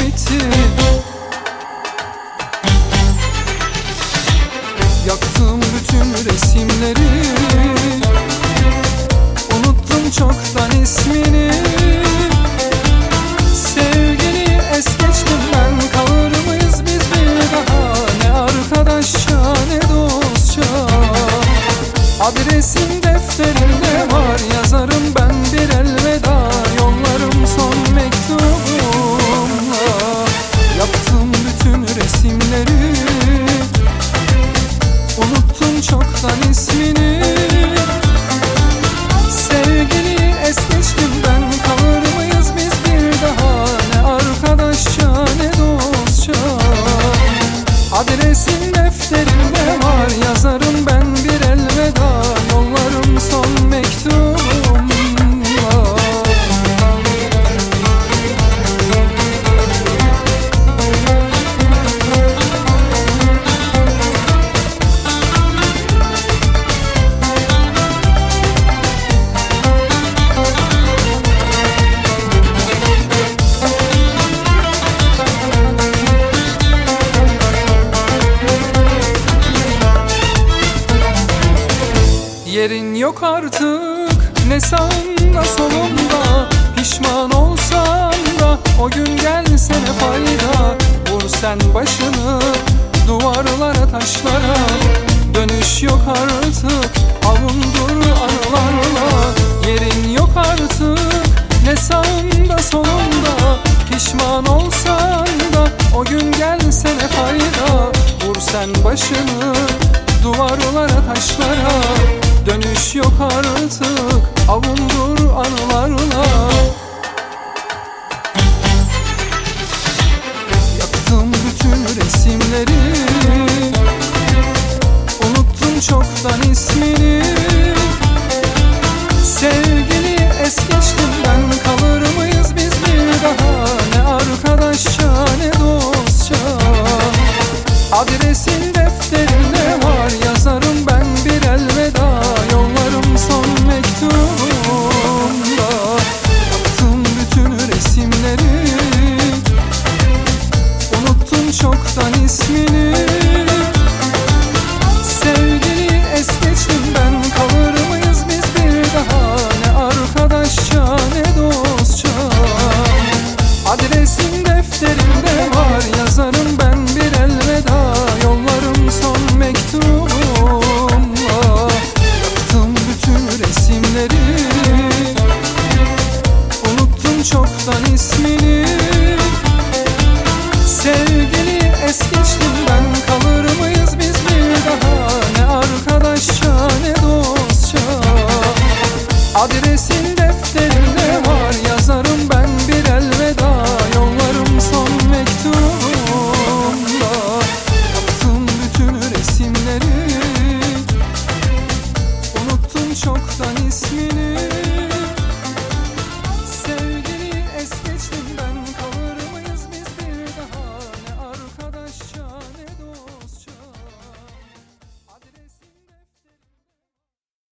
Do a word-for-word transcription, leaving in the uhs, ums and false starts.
gitti. Yaktım bütün resimleri, unuttum çoktan ismini. Sevgili es geçtim ben, kalır mıyız biz bir daha? Ne arkadaşça ne dostça. Adresin defterinde var, yazarım ben bir elveda. Yollarım son mektubumla. Yaptım bütün resimleri, unuttum çoktan ismini. Sevgili es geçtim ben, kalır mıyız biz bir daha? Ne arkadaşça ne dostça. Adresin defterinde var, yazarım ben bir elveda. Yollarım son mektubumla. Yerin yok artık ne sağında solunda. Pişman olsan da o gün gelsene fayda. Vur sen başını duvarlara taşlara. Dönüş yok artık, avundur anılarla. Yerin yok artık ne sağında solunda. Pişman olsan da o gün gelsene fayda. Vur sen başını duvarlara taşlara. Dönüş yok artık, avundur anılarla. Yaktım bütün resimleri, unuttum çoktan ismini. Sevgili es geçtim ben, kalır mıyız biz bir daha? Ne arkadaşça ne dostça. Adresin defterinde var, yazarım ben bir elveda. Yollarım son mektubumla. Yaktım bütün resimleri, unuttum çoktan ismini. Sevgili es geçtim ben, kalır mıyız biz bir daha? Ne arkadaşça ne dostça. Adresin defterinde var, yazarım ben bir elveda. Yollarım son mektubumla. Yaktım bütün resimleri, unuttum çoktan ismini. Sevgili es geçtim ben, kalır mıyız biz bir daha? Ne arkadaşça ne dostça. Adresin defterinde